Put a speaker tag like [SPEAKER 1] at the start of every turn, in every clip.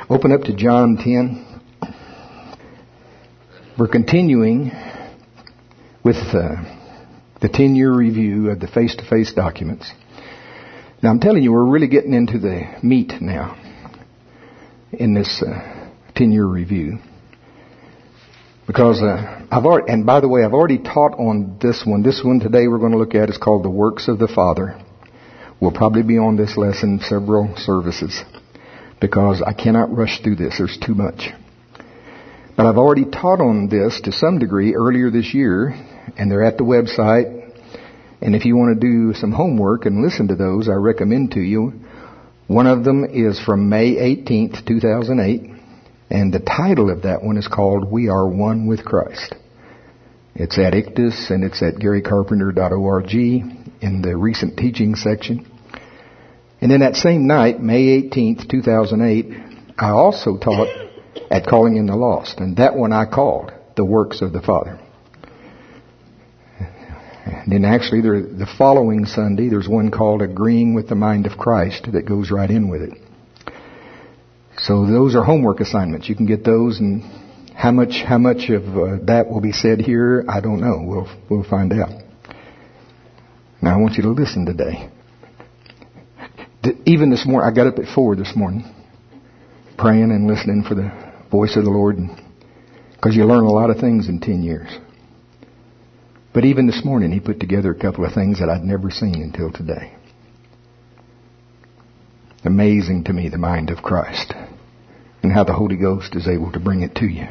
[SPEAKER 1] Open up to John 10. We're continuing with the 10-year review of the face-to-face documents. Now I'm telling you, we're really getting into the meat now in this 10-year review. Because I've already taught on this one. This one today we're going to look at is called The Works of the Father. We'll probably be on this lesson several services because I cannot rush through this. There's too much. But I've already taught on this to some degree earlier this year, and they're at the website. And if you want to do some homework and listen to those, I recommend to you. One of them is from May 18th, 2008. And the title of that one is called We Are One with Christ. It's at ICTUS and it's at GaryCarpenter.org in the recent teaching section. And then that same night, May 18th, 2008, I also taught at Calling in the Lost. And that one I called The Works of the Father. And then actually the following Sunday, there's one called Agreeing with the Mind of Christ that goes right in with it. So those are homework assignments. You can get those, and how much of that will be said here, I don't know. We'll find out. Now I want you to listen today. Even this morning, I got up at 4 this morning, praying and listening for the voice of the Lord, because you learn a lot of things in 10 years. But even this morning, He put together a couple of things that I'd never seen until today. Amazing to me, the mind of Christ, and how the Holy Ghost is able to bring it to you.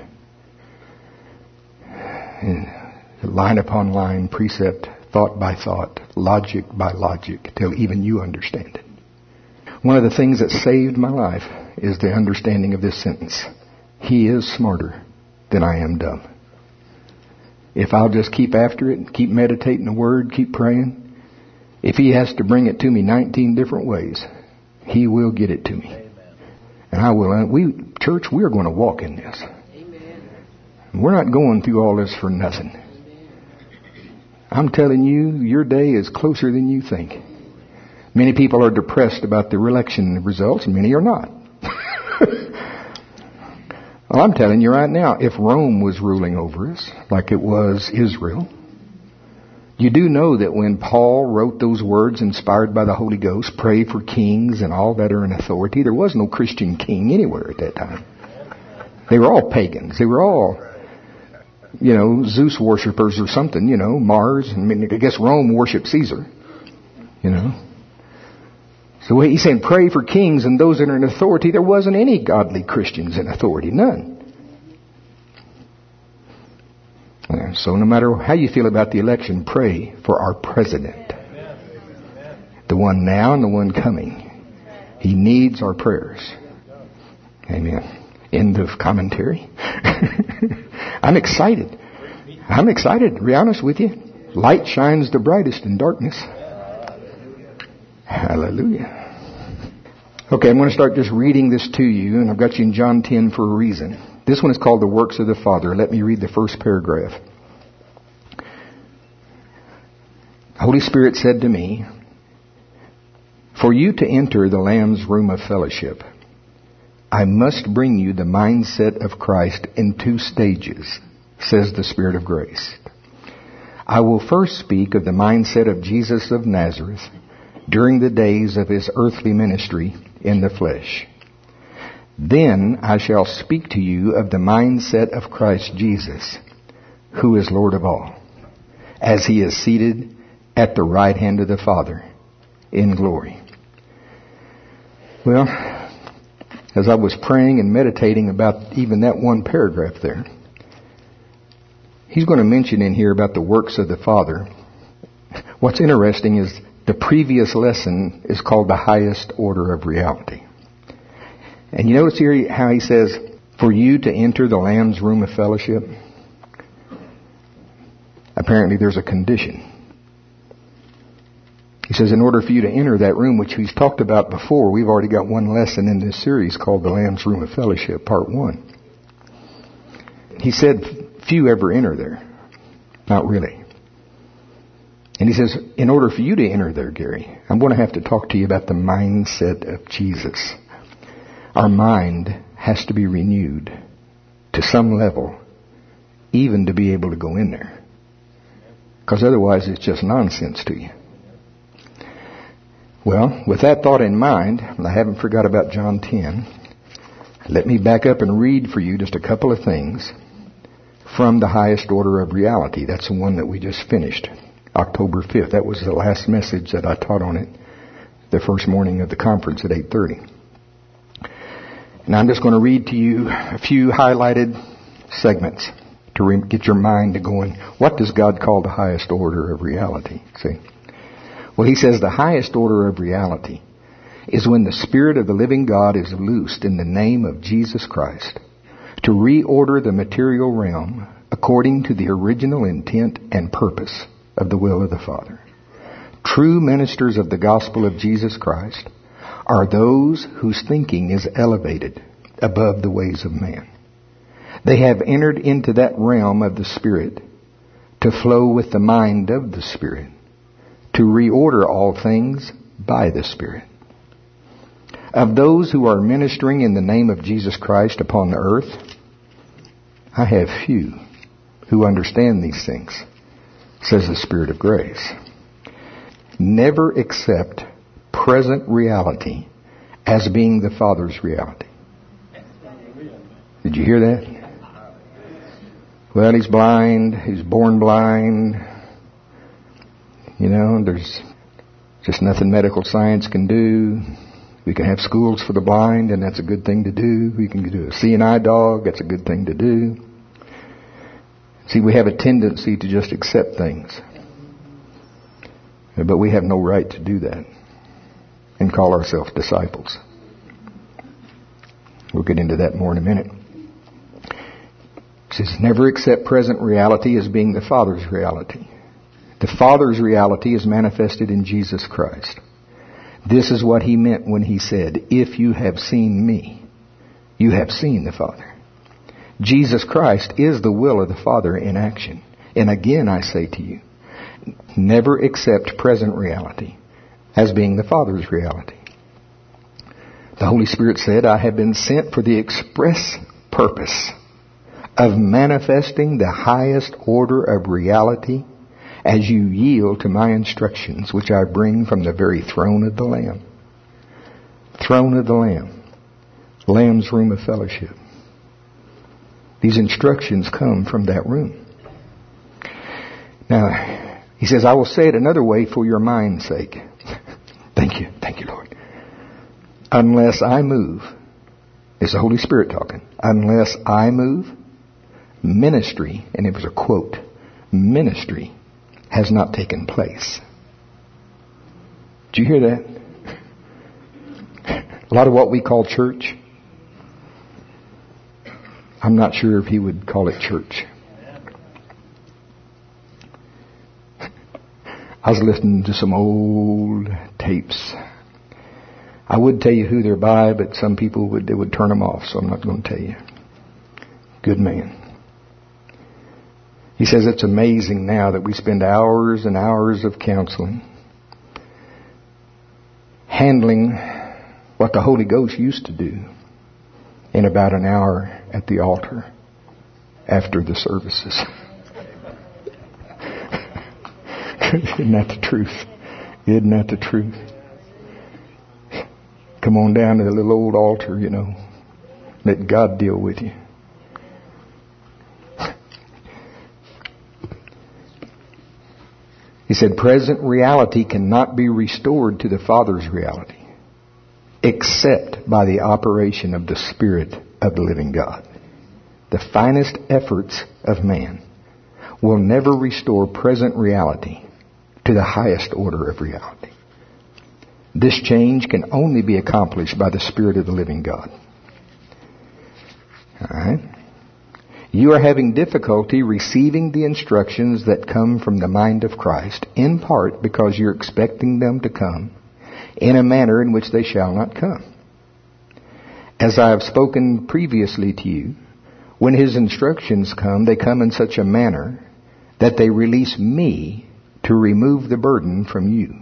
[SPEAKER 1] And line upon line, precept, thought by thought, logic by logic, till even you understand it. One of the things that saved my life is the understanding of this sentence. He is smarter than I am dumb. If I'll just keep after it, keep meditating the Word, keep praying, if He has to bring it to me 19 different ways, He will get it to me. Amen. And I will. Church, we're going to walk in this. Amen. We're not going through all this for nothing. Amen. I'm telling you, your day is closer than you think. Many people are depressed about the election results, and many are not. Well, I'm telling you right now, if Rome was ruling over us, like it was Israel, you do know that when Paul wrote those words inspired by the Holy Ghost, pray for kings and all that are in authority, there was no Christian king anywhere at that time. They were all pagans. They were all, Zeus worshippers or something, Mars. I guess Rome worshipped Caesar, So he's saying pray for kings and those that are in authority. There wasn't any godly Christians in authority. None. So no matter how you feel about the election, pray for our president. The one now and the one coming. He needs our prayers. Amen. End of commentary. I'm excited. To be honest with you. Light shines the brightest in darkness. Hallelujah. Okay, I'm going to start just reading this to you, and I've got you in John 10 for a reason. This one is called The Works of the Father. Let me read the first paragraph. Holy Spirit said to me, for you to enter the Lamb's room of fellowship, I must bring you the mindset of Christ in 2 stages, says the Spirit of grace. I will first speak of the mindset of Jesus of Nazareth during the days of His earthly ministry in the flesh. Then I shall speak to you of the mindset of Christ Jesus, who is Lord of all, as He is seated at the right hand of the Father in glory. Well, as I was praying and meditating about even that one paragraph there, he's going to mention in here about the works of the Father. What's interesting is the previous lesson is called the highest order of reality. And you notice here how he says, for you to enter the Lamb's room of fellowship, apparently there's a condition. He says, in order for you to enter that room, which he's talked about before, we've already got one lesson in this series called The Lamb's Room of Fellowship, Part 1. He said, few ever enter there. Not really. And he says, in order for you to enter there, Gary, I'm going to have to talk to you about the mindset of Jesus. Our mind has to be renewed to some level, even to be able to go in there. Because otherwise it's just nonsense to you. Well, with that thought in mind, and I haven't forgot about John 10, let me back up and read for you just a couple of things from the highest order of reality. That's the one that we just finished, October 5th. That was the last message that I taught on it the first morning of the conference at 8:30. And I'm just going to read to you a few highlighted segments to get your mind to going, what does God call the highest order of reality? See? Well, he says the highest order of reality is when the Spirit of the living God is loosed in the name of Jesus Christ to reorder the material realm according to the original intent and purpose of the will of the Father. True ministers of the gospel of Jesus Christ are those whose thinking is elevated above the ways of man. They have entered into that realm of the Spirit to flow with the mind of the Spirit, to reorder all things by the Spirit. Of those who are ministering in the name of Jesus Christ upon the earth, I have few who understand these things, says the Spirit of grace. Never accept present reality as being the Father's reality. Did you hear that? Well, he's blind. He's born blind. You know, there's just nothing medical science can do. We can have schools for the blind, and that's a good thing to do. We can do a CNI dog. That's a good thing to do. See, we have a tendency to just accept things. But we have no right to do that and call ourselves disciples. We'll get into that more in a minute. It says, never accept present reality as being the Father's reality. The Father's reality is manifested in Jesus Christ. This is what he meant when he said, if you have seen me, you have seen the Father. Jesus Christ is the will of the Father in action. And again I say to you, never accept present reality as being the Father's reality. The Holy Spirit said, I have been sent for the express purpose of manifesting the highest order of reality as you yield to my instructions, which I bring from the very throne of the Lamb. Throne of the Lamb. Lamb's room of fellowship. These instructions come from that room. Now, he says, I will say it another way for your mind's sake. Thank you, Lord. Unless I move, it's the Holy Spirit talking. Unless I move, ministry, and it was a quote, ministry has not taken place. Did you hear that? A lot of what we call church, I'm not sure if he would call it church. I was listening to some old tapes. I would tell you who they're by, but some people would turn them off, so I'm not going to tell you. Good man. He says it's amazing now that we spend hours and hours of counseling handling what the Holy Ghost used to do in about an hour at the altar after the services. Isn't that the truth? Isn't that the truth? Come on down to the little old altar, you know. Let God deal with you. He said, present reality cannot be restored to the Father's reality except by the operation of the Spirit of the living God. The finest efforts of man will never restore present reality to the highest order of reality. This change can only be accomplished by the Spirit of the living God. All right? You are having difficulty receiving the instructions that come from the mind of Christ, in part because you're expecting them to come in a manner in which they shall not come. As I have spoken previously to you, when His instructions come, they come in such a manner that they release me to remove the burden from you.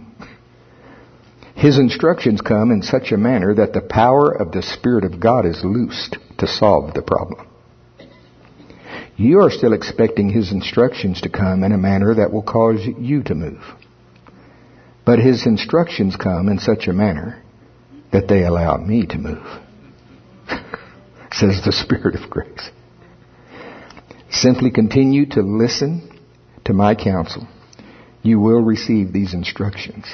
[SPEAKER 1] His instructions come in such a manner that the power of the Spirit of God is loosed to solve the problem. You are still expecting His instructions to come in a manner that will cause you to move. But His instructions come in such a manner that they allow me to move, says the Spirit of grace. Simply continue to listen to my counsel. You will receive these instructions.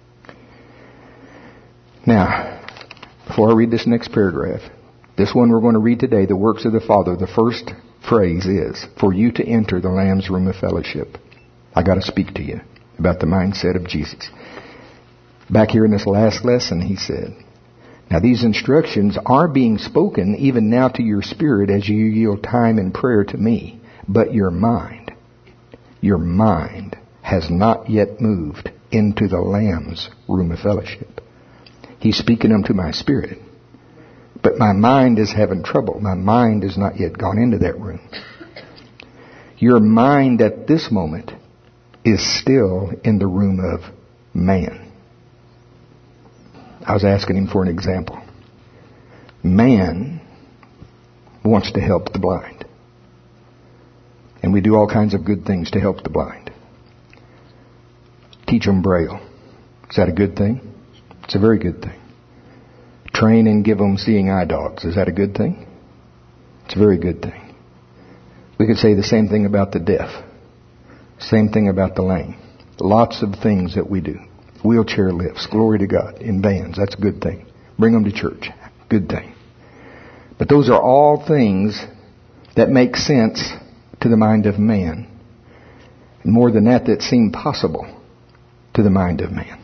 [SPEAKER 1] Now, before I read this next paragraph, this one we're going to read today, the works of the Father, the first phrase is, for you to enter the Lamb's room of fellowship. I got to speak to you about the mindset of Jesus. Back here in this last lesson, he said, now these instructions are being spoken even now to your spirit as you yield time in prayer to me. But your mind has not yet moved into the Lamb's room of fellowship. He's speaking them to my spirit. But my mind is having trouble. My mind has not yet gone into that room. Your mind at this moment is still in the room of man. I was asking him for an example. Man wants to help the blind. And we do all kinds of good things to help the blind. Teach them Braille. Is that a good thing? It's a very good thing. Train and give them seeing eye dogs. Is that a good thing? It's a very good thing. We could say the same thing about the deaf. Same thing about the lame. Lots of things that we do. Wheelchair lifts. Glory to God. In vans. That's a good thing. Bring them to church. Good thing. But those are all things that make sense to the mind of man. And more than that, that seem possible to the mind of man.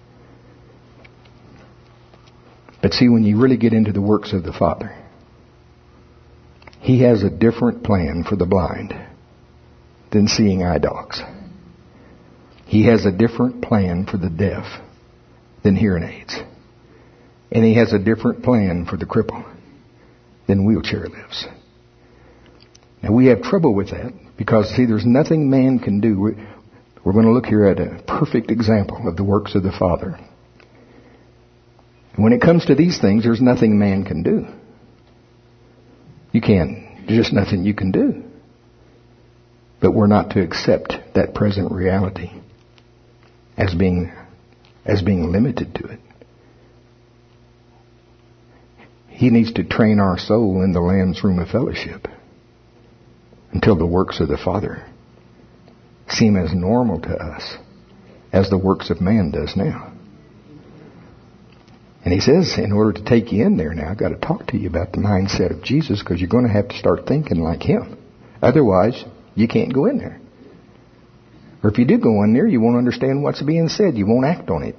[SPEAKER 1] But see, when you really get into the works of the Father, He has a different plan for the blind than seeing eye dogs. He has a different plan for the deaf than hearing aids. And He has a different plan for the cripple than wheelchair lifts. Now we have trouble with that because, see, there's nothing man can do. We're going to look here at a perfect example of the works of the Father. When it comes to these things, there's nothing man can do. There's just nothing you can do. But we're not to accept that present reality as being limited to it. He needs to train our soul in the Lamb's room of fellowship until the works of the Father seem as normal to us as the works of man does now. And He says, in order to take you in there now, I've got to talk to you about the mindset of Jesus, because you're going to have to start thinking like Him. Otherwise, you can't go in there. Or if you do go in there, you won't understand what's being said. You won't act on it.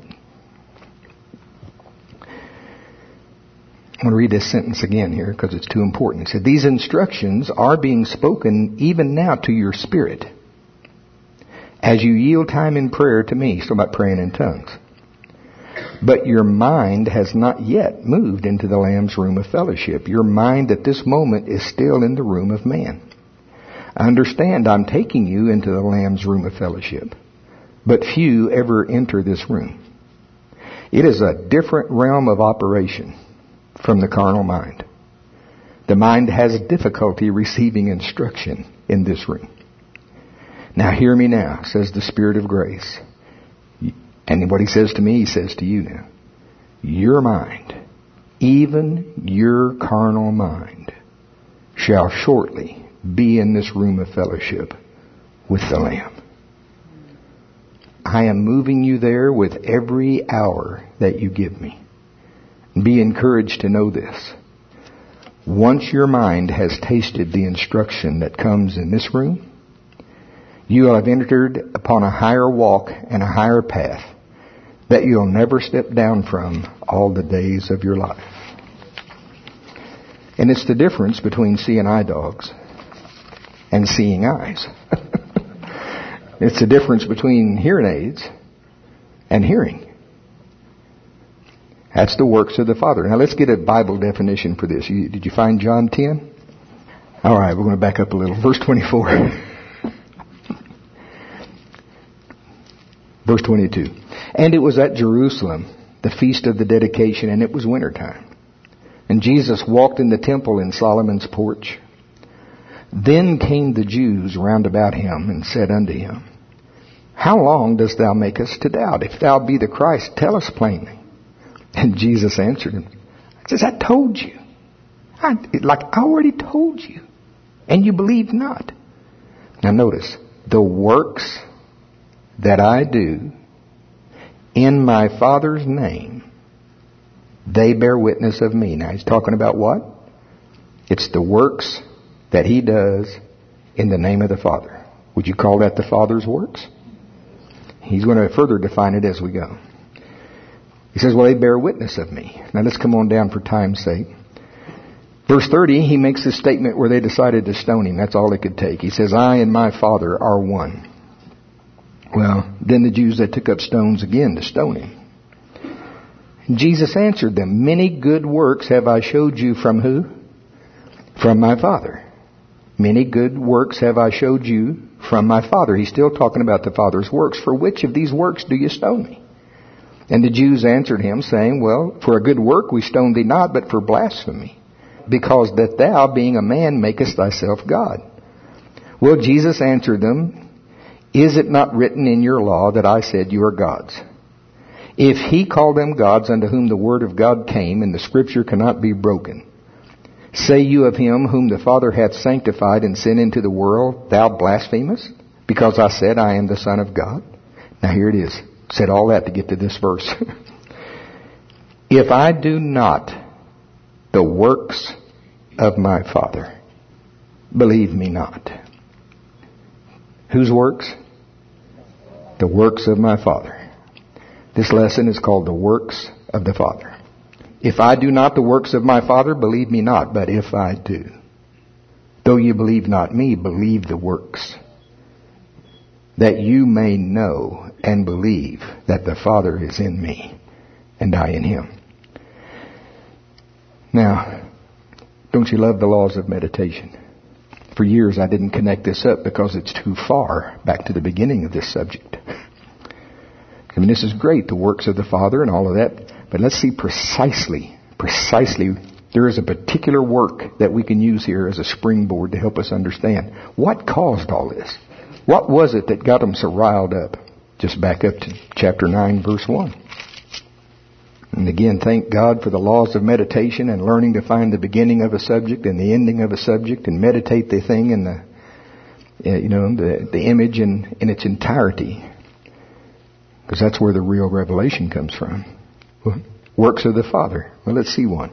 [SPEAKER 1] I'm going to read this sentence again here because it's too important. It said, these instructions are being spoken even now to your spirit as you yield time in prayer to me. So about praying in tongues. But your mind has not yet moved into the Lamb's room of fellowship. Your mind at this moment is still in the room of man. Understand, I'm taking you into the Lamb's room of fellowship. But few ever enter this room. It is a different realm of operation from the carnal mind. The mind has difficulty receiving instruction in this room. Now hear me now, says the Spirit of grace. And what He says to me, He says to you now. Your mind, even your carnal mind, shall shortly be in this room of fellowship with the Lamb. I am moving you there with every hour that you give me. Be encouraged to know this. Once your mind has tasted the instruction that comes in this room, you will have entered upon a higher walk and a higher path that you'll never step down from all the days of your life. And it's the difference between seeing eye dogs and seeing eyes. It's the difference between hearing aids and hearing. That's the works of the Father. Now let's get a Bible definition for this. Did you find John 10? All right, we're going to back up a little. Verse 24. Verse 22. And it was at Jerusalem, the feast of the dedication, and it was wintertime. And Jesus walked in the temple in Solomon's porch. Then came the Jews round about him and said unto him, How long dost thou make us to doubt? If thou be the Christ, tell us plainly. And Jesus answered him, says, I told you. I already told you. And you believe not. Now notice, the works that I do in my Father's name, they bear witness of me. Now he's talking about what? It's the works that he does in the name of the Father. Would you call that the Father's works? He's going to further define it as we go. He says, well, they bear witness of me. Now let's come on down for time's sake. Verse 30, he makes this statement where they decided to stone him. That's all it could take. He says, I and my Father are one. Well, then the Jews, they took up stones again to stone him. And Jesus answered them, Many good works have I showed you from who? From my Father. Many good works have I showed you from my Father. He's still talking about the Father's works. For which of these works do you stone me? And the Jews answered him, saying, Well, for a good work we stone thee not, but for blasphemy, because that thou, being a man, makest thyself God. Well, Jesus answered them, Is it not written in your law that I said you are gods? If he called them gods unto whom the word of God came, and the scripture cannot be broken, say you of him whom the Father hath sanctified and sent into the world, thou blasphemest, because I said I am the Son of God? Now here it is. Said all that to get to this verse. If I do not the works of my Father, believe me not. Whose works? The works of my Father. This lesson is called the works of the Father. If I do not the works of my Father, believe me not. But if I do, though you believe not me, believe the works, that you may know and believe that the Father is in me and I in him. Now, don't you love the laws of meditation? For years I didn't connect this up because it's too far back to the beginning of this subject. I mean, this is great, the works of the Father and all of that. But let's see precisely, there is a particular work that we can use here as a springboard to help us understand what caused all this. What was it that got them so riled up? Just back up to chapter 9, verse 1. And again, thank God for the laws of meditation and learning to find the beginning of a subject and the ending of a subject and meditate the thing in the image in its entirety. Because that's where the real revelation comes from. Works of the Father. Well, let's see one.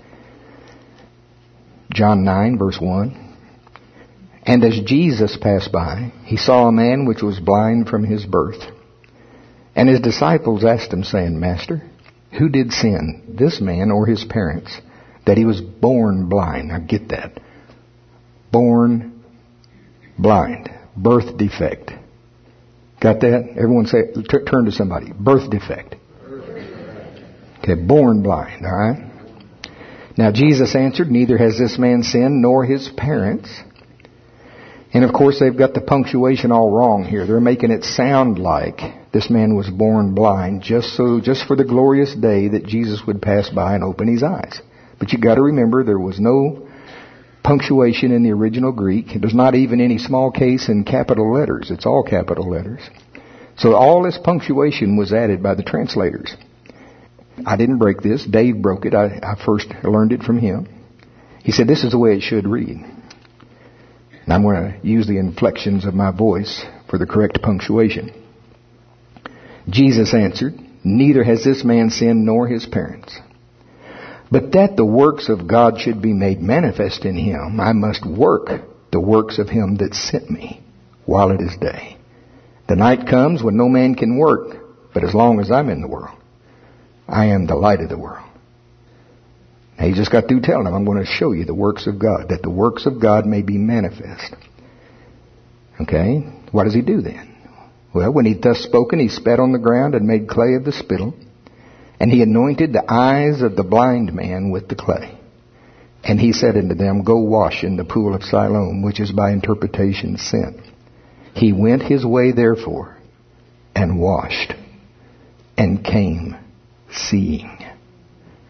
[SPEAKER 1] John 9, verse 1. And as Jesus passed by, he saw a man which was blind from his birth. And his disciples asked him, saying, Master, who did sin, this man or his parents, that he was born blind? Now get that. Born blind. Birth defect. Got that? Everyone say, turn to somebody. Birth defect. Okay, born blind, all right? Now Jesus answered, Neither has this man sinned nor his parents. And of course they've got the punctuation all wrong here. They're making it sound like this man was born blind just for the glorious day that Jesus would pass by and open his eyes. But you got to remember there was no punctuation in the original Greek. There's not even any small case in capital letters. It's all capital letters. So all this punctuation was added by the translators. I didn't break this. Dave broke it. I first learned it from him. He said, this is the way it should read. And I'm going to use the inflections of my voice for the correct punctuation. Jesus answered, Neither has this man sinned nor his parents. But that the works of God should be made manifest in him, I must work the works of him that sent me while it is day. The night comes when no man can work, but as long as I'm in the world, I am the light of the world. Now he just got through telling them, I'm going to show you the works of God, that the works of God may be manifest. Okay, what does he do then? Well, when he thus spoken, he spat on the ground and made clay of the spittle, and he anointed the eyes of the blind man with the clay. And he said unto them, Go wash in the pool of Siloam, which is by interpretation sent. He went his way therefore, and washed, and came seeing.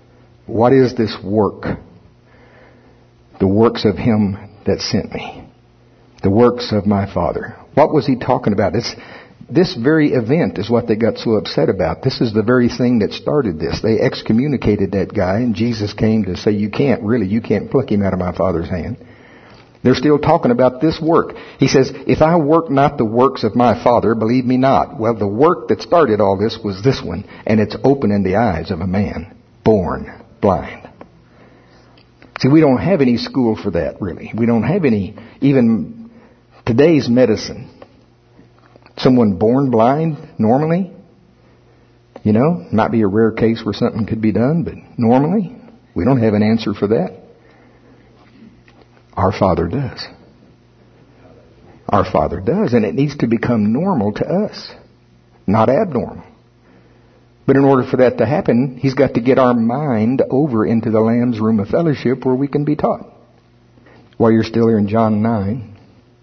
[SPEAKER 1] What is this work? The works of Him that sent me. The works of my Father. What was He talking about? This very event is what they got so upset about. This is the very thing that started this. They excommunicated that guy, and Jesus came to say, you can't pluck him out of my Father's hand. They're still talking about this work. He says, if I work not the works of my Father, believe me not. Well, the work that started all this was this one, and it's opening the eyes of a man born blind. See, we don't have any school for that, really. We don't have any, even today's medicine. Someone born blind, normally, might be a rare case where something could be done, but normally, we don't have an answer for that. Our Father does. Our Father does, and it needs to become normal to us, not abnormal. But in order for that to happen, He's got to get our mind over into the Lamb's room of fellowship where we can be taught. While you're still here in John 9,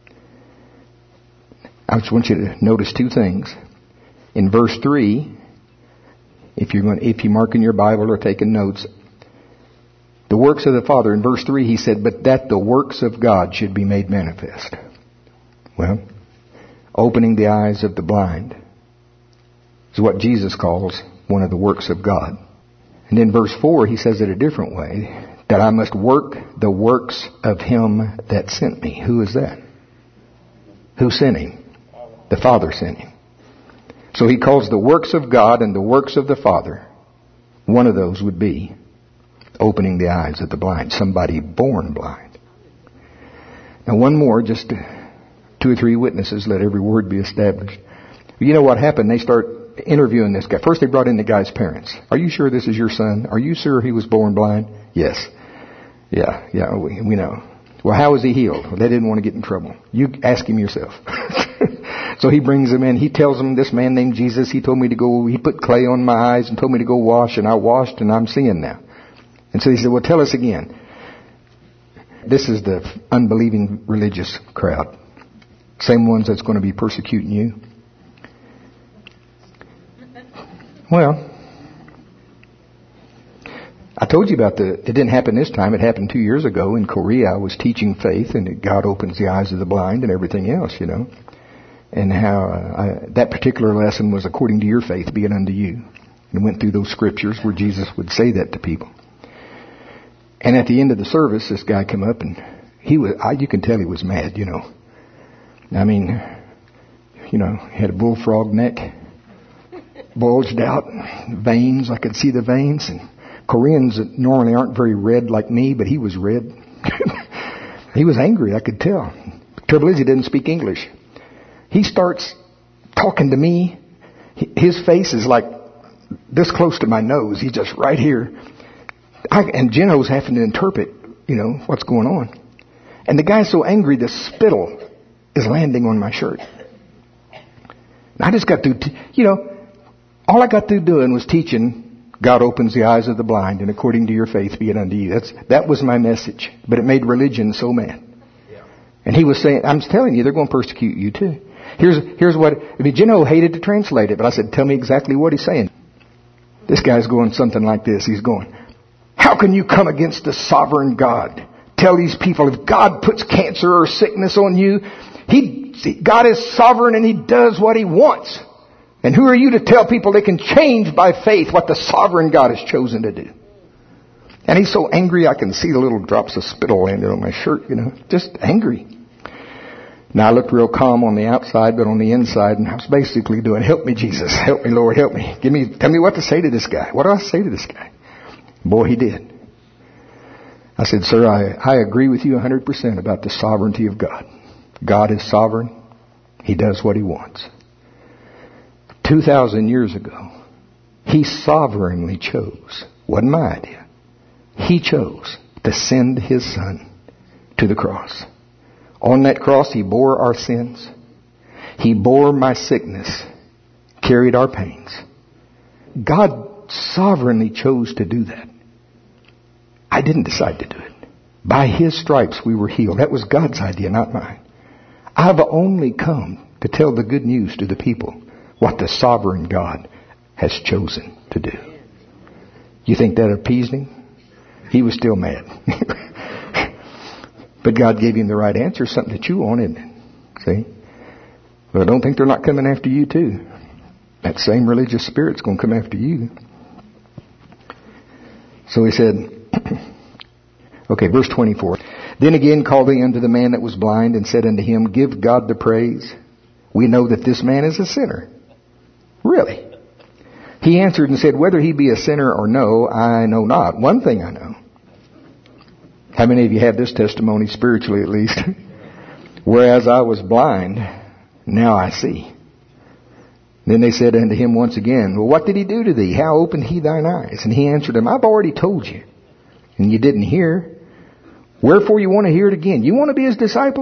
[SPEAKER 1] I just want you to notice two things. In verse 3, if you mark in your Bible or taking notes, the works of the Father, in verse 3 He said, but that the works of God should be made manifest. Well, opening the eyes of the blind is what Jesus calls one of the works of God. And in verse 4 He says it a different way, that I must work the works of Him that sent me. Who is that? Who sent Him? The Father sent Him. So He calls the works of God and the works of the Father. One of those would be opening the eyes of the blind. Somebody born blind. Now one more, just 2 or 3 witnesses, let every word be established. You know what happened? They start interviewing this guy. First they brought in the guy's parents. Are you sure this is your son? Are you sure he was born blind? Yes. Yeah, we know. Well, how was he healed? Well, they didn't want to get in trouble. You ask him yourself. So he brings him in. He tells them, this man named Jesus, he told me to go, he put clay on my eyes and told me to go wash, and I washed and I'm seeing now. And so he said, well, tell us again. This is the unbelieving religious crowd. Same ones that's going to be persecuting you. Well, I told you about it didn't happen this time. It happened 2 years ago in Korea. I was teaching faith, and God opens the eyes of the blind and everything else, And how that particular lesson was according to your faith be it unto you. And went through those scriptures where Jesus would say that to people. And at the end of the service, this guy came up and you can tell he was mad, I mean, had a bullfrog neck, bulged out, veins, I could see the veins. And Koreans normally aren't very red like me, but he was red. He was angry, I could tell. The trouble is he didn't speak English. He starts talking to me. His face is like this close to my nose. He's just right here. And Geno's having to interpret, what's going on. And the guy's so angry, the spittle is landing on my shirt. And I just got through, all I got through doing was teaching, God opens the eyes of the blind, and according to your faith be it unto you. That was my message. But it made religion so mad. And he was saying, I'm telling you, they're going to persecute you too. Here's what, Geno hated to translate it, but I said, tell me exactly what he's saying. This guy's going something like this. He's going, how can you come against the sovereign God? Tell these people, if God puts cancer or sickness on you, God is sovereign and He does what He wants. And who are you to tell people they can change by faith what the sovereign God has chosen to do? And he's so angry I can see the little drops of spittle landing on my shirt, just angry. Now I looked real calm on the outside, but on the inside, and I was basically doing, help me Jesus, help me Lord, help me. Tell me what to say to this guy. What do I say to this guy? Boy, he did. I said, sir, I agree with you 100% about the sovereignty of God. God is sovereign. He does what He wants. 2,000 years ago, He sovereignly chose, wasn't my idea, He chose to send His Son to the cross. On that cross, He bore our sins. He bore my sickness, carried our pains. God sovereignly chose to do that. I didn't decide to do it. By His stripes we were healed. That was God's idea, not mine. I've only come to tell the good news to the people, what the sovereign God has chosen to do. You think that appeased Him? He was still mad. But God gave him the right answer, something to chew on, isn't it? See? But I don't think they're not coming after you too. That same religious spirit's going to come after you. So he said, okay, verse 24. Then again called he unto the man that was blind and said unto him, Give God the praise. We know that this man is a sinner. Really? He answered and said, Whether he be a sinner or no, I know not. One thing I know. How many of you have this testimony, spiritually at least? Whereas I was blind, now I see. Then they said unto him once again, Well, what did he do to thee? How opened he thine eyes? And he answered them, I've already told you, and you didn't hear. Wherefore you want to hear it again? You want to be his disciple?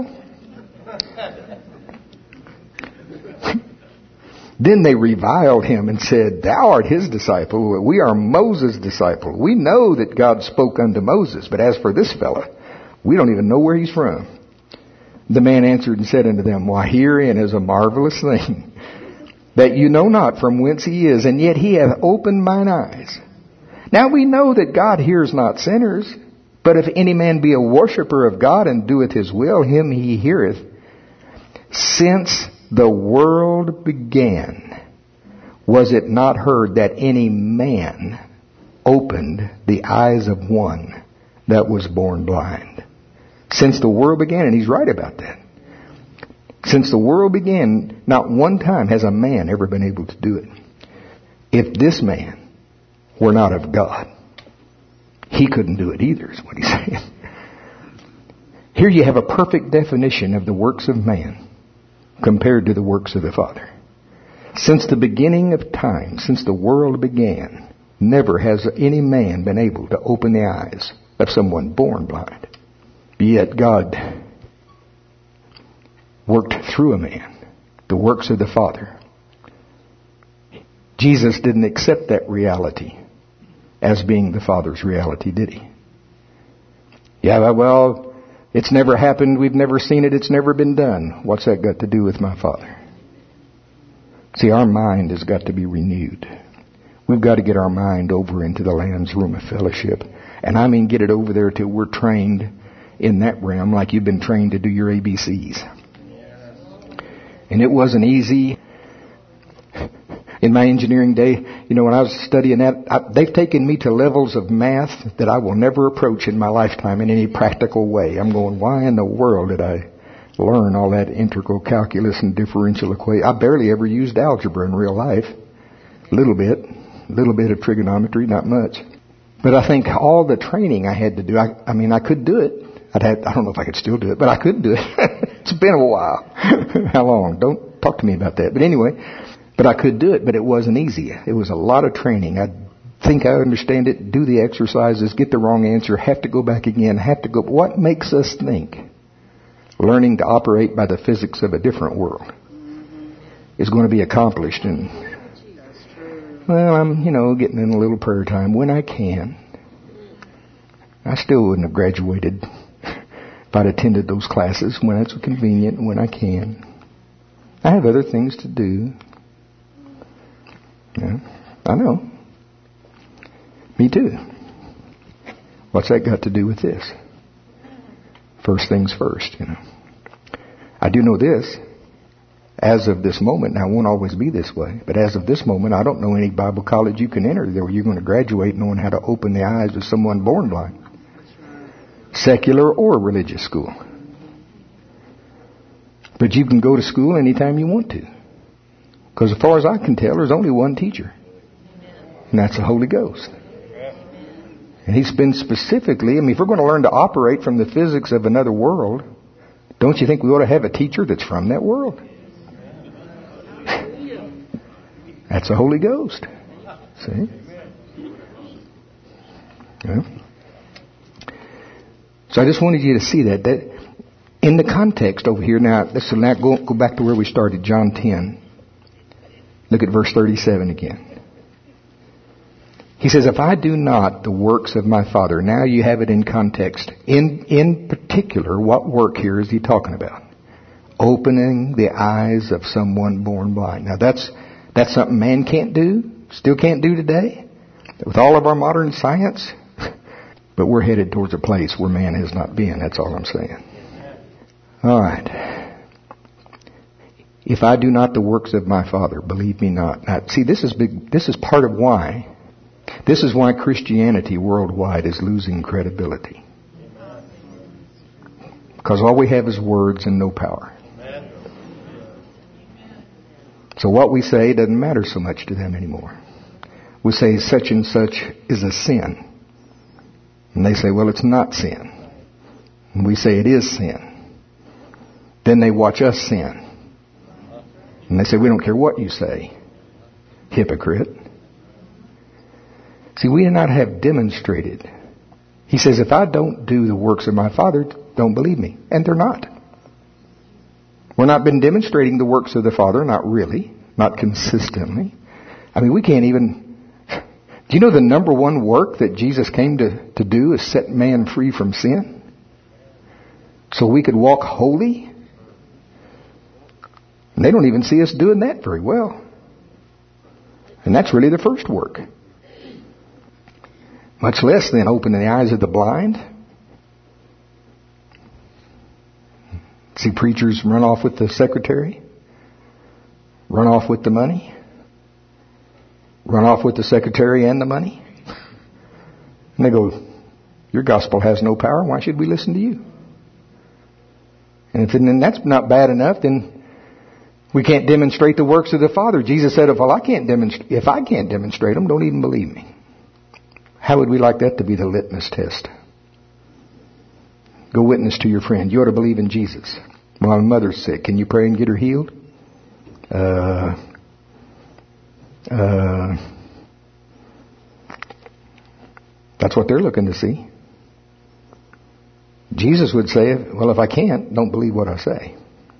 [SPEAKER 1] Then they reviled him and said, Thou art his disciple. We are Moses' disciple. We know that God spoke unto Moses. But as for this fella, we don't even know where he's from. The man answered and said unto them, Why, herein is a marvelous thing, that you know not from whence he is, and yet he hath opened mine eyes. Now we know that God hears not sinners, but if any man be a worshipper of God and doeth his will, him he heareth. Since the world began, was it not heard that any man opened the eyes of one that was born blind? Since the world began, and he's right about that. Since the world began, not one time has a man ever been able to do it. If this man were not of God, he couldn't do it either, is what he's saying. Here you have a perfect definition of the works of man compared to the works of the Father. Since the beginning of time, since the world began, never has any man been able to open the eyes of someone born blind. Yet God worked through a man, the works of the Father. Jesus didn't accept that reality as being the Father's reality, did he? Yeah, well, it's never happened, we've never seen it, it's never been done. What's that got to do with my Father? See, our mind has got to be renewed. We've got to get our mind over into the Lamb's room of fellowship. And I mean get it over there till we're trained in that realm like you've been trained to do your ABCs. And it wasn't easy. In my engineering day, when I was studying that, they've taken me to levels of math that I will never approach in my lifetime in any practical way. I'm going, why in the world did I learn all that integral calculus and differential equation? I barely ever used algebra in real life. A little bit of trigonometry, not much. But I think all the training I had to do, I could do it. I don't know if I could still do it, but I could do it. It's been a while. How long? Don't talk to me about that. But anyway, but I could do it, but it wasn't easy. It was a lot of training. I think I understand it, do the exercises, get the wrong answer, have to go back again, What makes us think learning to operate by the physics of a different world is going to be accomplished? And, well, I'm, getting in a little prayer time when I can. I still wouldn't have graduated if I'd attended those classes when it's convenient and when I can. I have other things to do. Yeah, I know. Me too. What's that got to do with this? First things first, I do know this. As of this moment, now it won't always be this way, but as of this moment, I don't know any Bible college you can enter where you're going to graduate knowing how to open the eyes of someone born blind. Secular or religious school. But you can go to school anytime you want to. Because as far as I can tell, there's only one teacher. And that's the Holy Ghost. And He's been specifically, if we're going to learn to operate from the physics of another world, don't you think we ought to have a teacher that's from that world? That's the Holy Ghost. See? Yeah. So I just wanted you to see that in the context over here. Now, go back to where we started, John 10. Look at verse 37 again. He says, if I do not the works of my Father. Now you have it in context. In particular, what work here is he talking about? Opening the eyes of someone born blind. Now that's something man can't do, still can't do today. With all of our modern science, But we're headed towards a place where man has not been. That's all I'm saying. All right. If I do not the works of my Father, believe me not. Now, see, this is big. This is part of why. This is why Christianity worldwide is losing credibility. Because all we have is words and no power. So what we say doesn't matter so much to them anymore. We say such and such is a sin. And they say, well, it's not sin. And we say it is sin. Then they watch us sin. And they say, we don't care what you say. Hypocrite. See, we do not have demonstrated. He says, if I don't do the works of my Father, don't believe me. And they're not. We're not been demonstrating the works of the Father, not really, not consistently. I mean, we can't even... Do you know the number one work that Jesus came to do is set man free from sin? So we could walk holy? And they don't even see us doing that very well. And that's really the first work. Much less than opening the eyes of the blind. See preachers run off with the secretary, run off with the money, run off with the secretary and the money. And they go, your gospel has no power. Why should we listen to you? And if that's not bad enough, then we can't demonstrate the works of the Father. Jesus said, if I can't demonstrate them, don't even believe me. How would we like that to be the litmus test? Go witness to your friend. You ought to believe in Jesus. Well, my mother's sick. Can you pray and get her healed? That's what they're looking to see. Jesus would say, well, if I can't, don't believe what I say.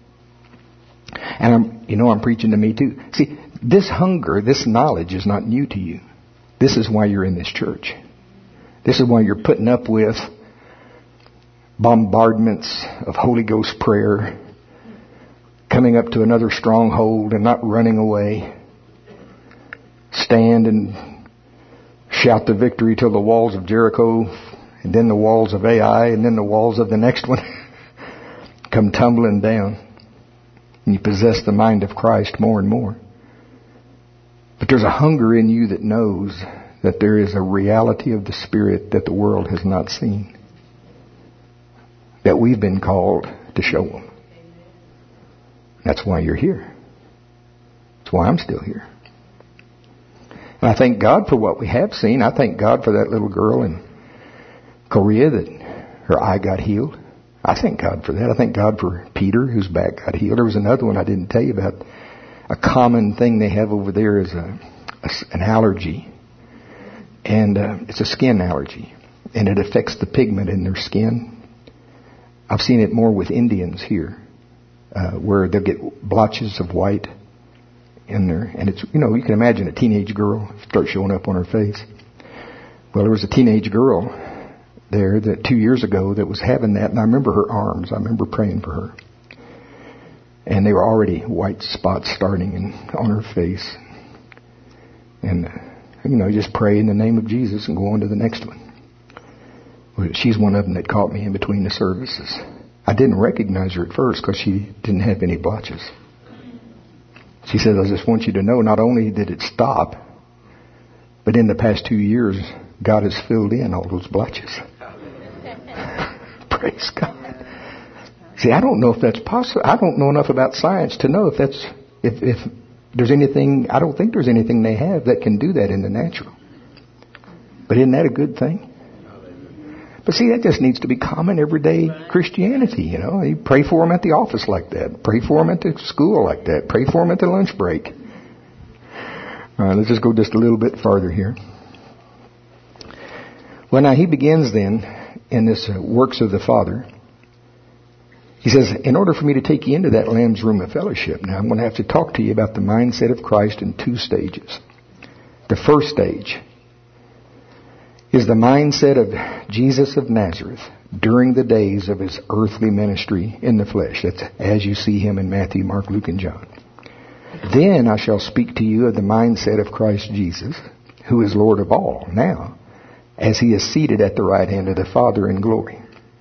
[SPEAKER 1] And I'm preaching to me too. See, this hunger, this knowledge is not new to you. This is why you're in this church. This is why you're putting up with bombardments of Holy Ghost prayer, coming up to another stronghold and not running away. Stand and shout the victory till the walls of Jericho, and then the walls of Ai, and then the walls of the next one come tumbling down. And you possess the mind of Christ more and more. But there's a hunger in you that knows that there is a reality of the Spirit that the world has not seen. That we've been called to show them. That's why you're here. That's why I'm still here. And I thank God for what we have seen. I thank God for that little girl in Korea that her eye got healed. I thank God for that. I thank God for Peter, whose back got healed. There was another one I didn't tell you about. A common thing they have over there is an allergy. And it's a skin allergy. And it affects the pigment in their skin. I've seen it more with Indians here, where they'll get blotches of white in there. And it's, you can imagine a teenage girl start showing up on her face. Well, there was a teenage girl there that 2 years ago that was having that. And I remember her arms. I remember praying for her. And they were already white spots starting on her face. And, just pray in the name of Jesus and go on to the next one. Well, she's one of them that caught me in between the services. I didn't recognize her at first because she didn't have any blotches. She said, I just want you to know, not only did it stop, but in the past 2 years, God has filled in all those blotches. Praise God. See, I don't know if that's possible. I don't know enough about science to know if there's anything. I don't think there's anything they have that can do that in the natural. But isn't that a good thing? But see, that just needs to be common everyday Christianity, You pray for them at the office like that. Pray for them at the school like that. Pray for them at the lunch break. All right, let's just go just a little bit farther here. Well, now he begins then in this works of the Father. He says, in order for me to take you into that Lamb's room of fellowship, now I'm going to have to talk to you about the mindset of Christ in 2 stages. The first stage is the mindset of Jesus of Nazareth during the days of his earthly ministry in the flesh. That's as you see him in Matthew, Mark, Luke, and John. Then I shall speak to you of the mindset of Christ Jesus, who is Lord of all now, as He is seated at the right hand of the Father in glory.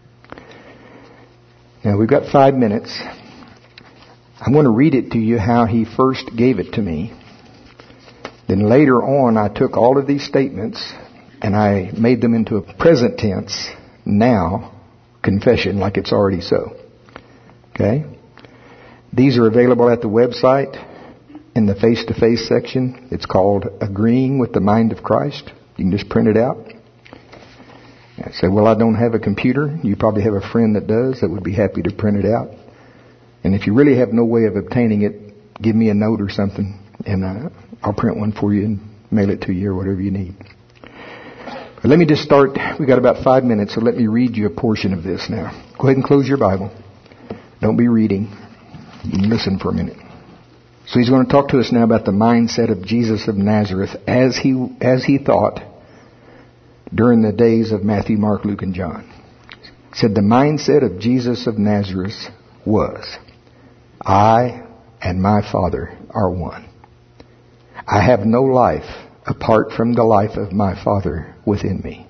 [SPEAKER 1] Now we've got 5 minutes. I'm going to read it to you how He first gave it to me. Then later on I took all of these statements and I made them into a present tense, now, confession, like it's already so. Okay? These are available at the website in the face-to-face section. It's called Agreeing with the Mind of Christ. You can just print it out. I say, well, I don't have a computer. You probably have a friend that does that would be happy to print it out. And if you really have no way of obtaining it, give me a note or something, and I'll print one for you and mail it to you or whatever you need. But let me just start. We've got about 5 minutes, so let me read you a portion of this now. Go ahead and close your Bible. Don't be reading. You can listen for a minute. So he's going to talk to us now about the mindset of Jesus of Nazareth as he thought during the days of Matthew, Mark, Luke, and John. He said the mindset of Jesus of Nazareth was, I and my Father are one. I have no life apart from the life of my Father within me.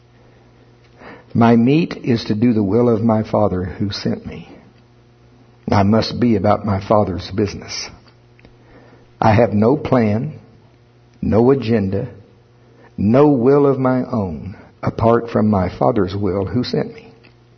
[SPEAKER 1] My meat is to do the will of my Father who sent me. I must be about my Father's business. I have no plan, no agenda, no will of my own apart from my Father's will who sent me.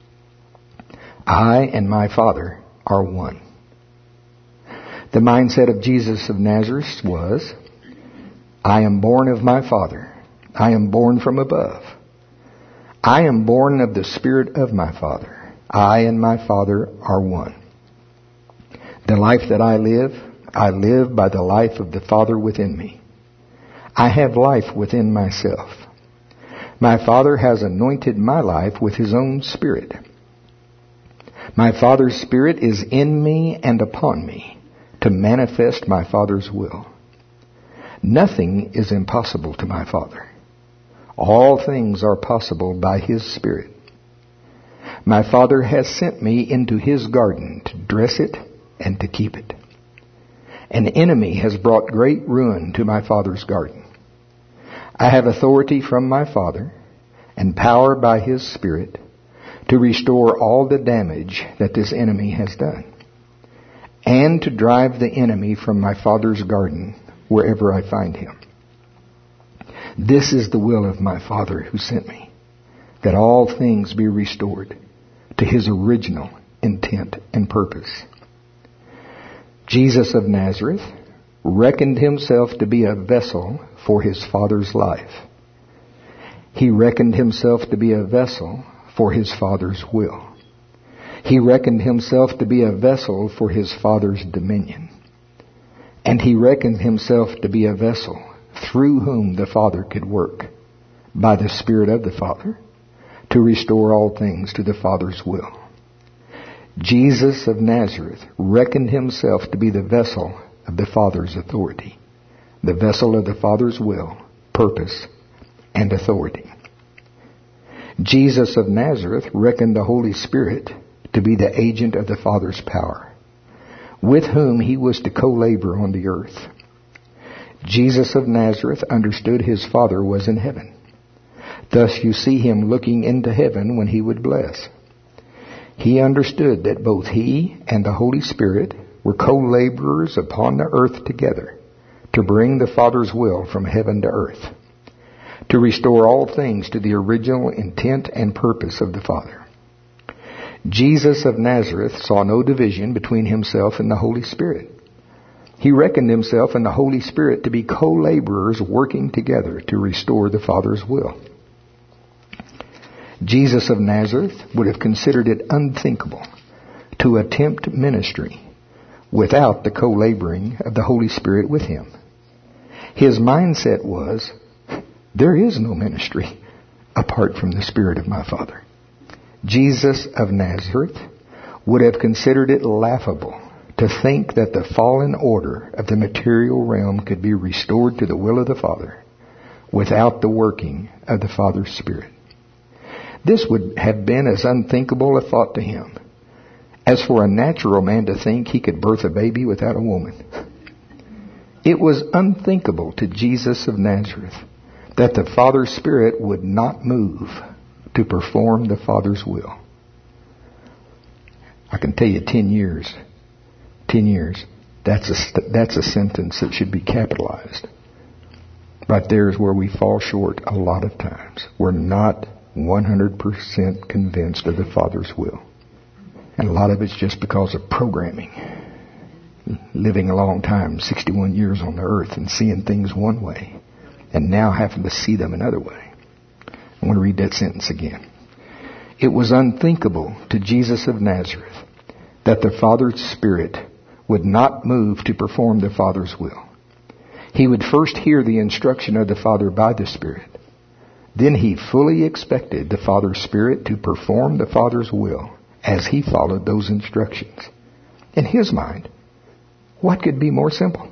[SPEAKER 1] I and my Father are one. The mindset of Jesus of Nazareth was, I am born of my Father. I am born from above. I am born of the Spirit of my Father. I and my Father are one. The life that I live by the life of the Father within me. I have life within myself. My Father has anointed my life with His own Spirit. My Father's Spirit is in me and upon me to manifest my Father's will. Nothing is impossible to my Father. All things are possible by His Spirit. My Father has sent me into His garden to dress it and to keep it. An enemy has brought great ruin to my Father's garden. I have authority from my Father and power by His Spirit to restore all the damage that this enemy has done, and to drive the enemy from my Father's garden wherever I find him. This is the will of my Father who sent me, that all things be restored to His original intent and purpose. Jesus of Nazareth reckoned Himself to be a vessel for His Father's life. He reckoned Himself to be a vessel for His Father's will. He reckoned Himself to be a vessel for His Father's dominion. And He reckoned Himself to be a vessel through whom the Father could work by the Spirit of the Father to restore all things to the Father's will. Jesus of Nazareth reckoned Himself to be the vessel of the Father's authority, the vessel of the Father's will, purpose, and authority. Jesus of Nazareth reckoned the Holy Spirit to be the agent of the Father's power, with whom He was to co-labor on the earth. Jesus of Nazareth understood His Father was in heaven. Thus you see Him looking into heaven when He would bless. He understood that both He and the Holy Spirit were co-laborers upon the earth together to bring the Father's will from heaven to earth, to restore all things to the original intent and purpose of the Father. Jesus of Nazareth saw no division between Himself and the Holy Spirit. He reckoned Himself and the Holy Spirit to be co-laborers working together to restore the Father's will. Jesus of Nazareth would have considered it unthinkable to attempt ministry without the co-laboring of the Holy Spirit with Him. His mindset was, there is no ministry apart from the Spirit of my Father. Jesus of Nazareth would have considered it laughable to think that the fallen order of the material realm could be restored to the will of the Father without the working of the Father's Spirit. This would have been as unthinkable a thought to him as for a natural man to think he could birth a baby without a woman. It was unthinkable to Jesus of Nazareth that the Father's Spirit would not move to perform the Father's will. I can tell you 10 years, that's a sentence that should be capitalized. Right there is where we fall short a lot of times. We're not 100% convinced of the Father's will. And a lot of it's just because of programming. Living a long time, 61 years on the earth, and seeing things one way, and now having to see them another way. I want to read that sentence again. It was unthinkable to Jesus of Nazareth that the Father's Spirit would not move to perform the Father's will. He would first hear the instruction of the Father by the Spirit. Then he fully expected the Father's Spirit to perform the Father's will as he followed those instructions. In his mind, what could be more simple?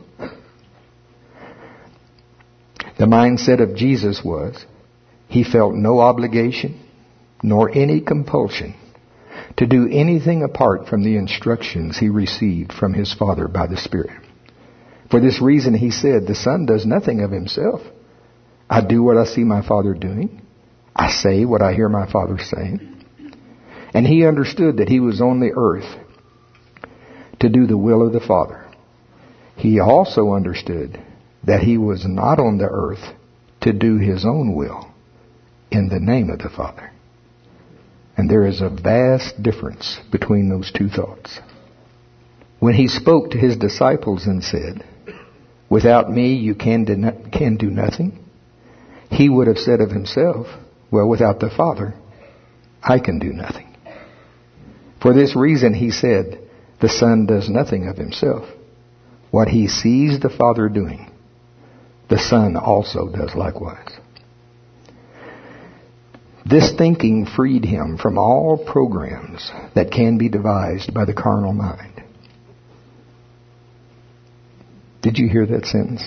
[SPEAKER 1] The mindset of Jesus was, he felt no obligation nor any compulsion to do anything apart from the instructions he received from his Father by the Spirit. For this reason he said, the Son does nothing of himself. I do what I see my Father doing. I say what I hear my Father saying. And he understood that he was on the earth to do the will of the Father. He also understood that he was not on the earth to do his own will in the name of the Father. And there is a vast difference between those two thoughts. When he spoke to his disciples and said, without me you can do nothing, he would have said of himself, well, without the Father, I can do nothing. For this reason he said, the Son does nothing of himself. What he sees the Father doing, the Son also does likewise. This thinking freed him from all programs that can be devised by the carnal mind. Did you hear that sentence?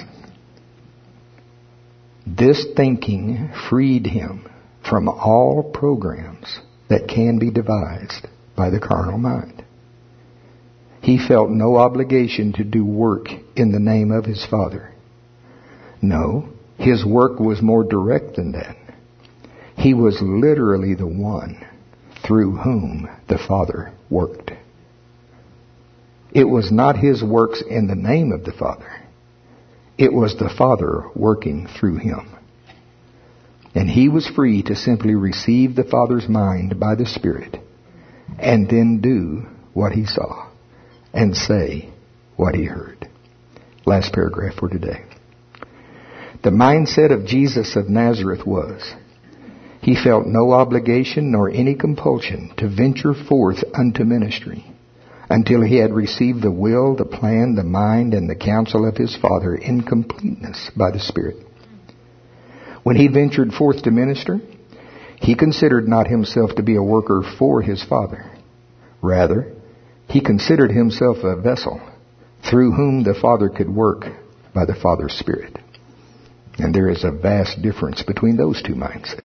[SPEAKER 1] This thinking freed him from all programs that can be devised by the carnal mind. He felt no obligation to do work in the name of his Father. No, his work was more direct than that. He was literally the one through whom the Father worked. It was not his works in the name of the Father. It was the Father working through him. And he was free to simply receive the Father's mind by the Spirit and then do what he saw and say what he heard. Last paragraph for today. The mindset of Jesus of Nazareth was, he felt no obligation nor any compulsion to venture forth unto ministry until he had received the will, the plan, the mind, and the counsel of his Father in completeness by the Spirit. When he ventured forth to minister, he considered not himself to be a worker for his Father. Rather, he considered himself a vessel through whom the Father could work by the Father's Spirit. And there is a vast difference between those two mindsets.